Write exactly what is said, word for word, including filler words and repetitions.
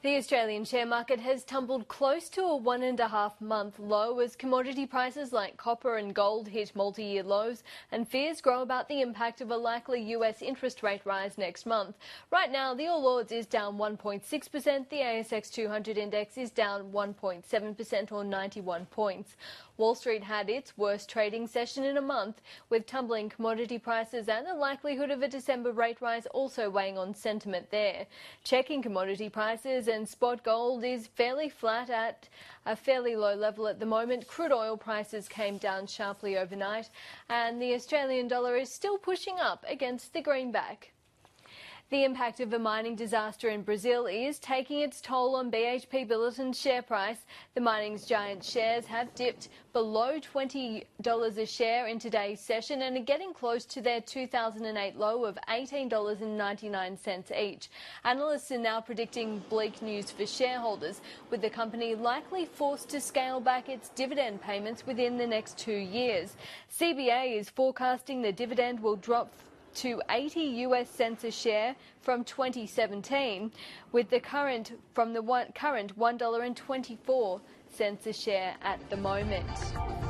The Australian share market has tumbled close to a one and a half month low as commodity prices like copper and gold hit multi-year lows and fears grow about the impact of a likely U S interest rate rise next month. Right now, the All Ords is down one point six percent, the A S X two hundred index is down one point seven percent or ninety-one points. Wall Street had its worst trading session in a month, with tumbling commodity prices and the likelihood of a December rate rise also weighing on sentiment there. Checking commodity prices, and spot gold is fairly flat at a fairly low level at the moment. Crude oil prices came down sharply overnight, and the Australian dollar is still pushing up against the greenback. The impact of a mining disaster in Brazil is taking its toll on B H P Billiton's share price. The mining's giant shares have dipped below twenty dollars a share in today's session and are getting close to their two thousand eight low of eighteen dollars and ninety-nine cents each. Analysts are now predicting bleak news for shareholders, with the company likely forced to scale back its dividend payments within the next two years. C B A is forecasting the dividend will drop to eighty US cents a share from twenty seventeen, with the current from the one, current one dollar and twenty-four cents a share at the moment.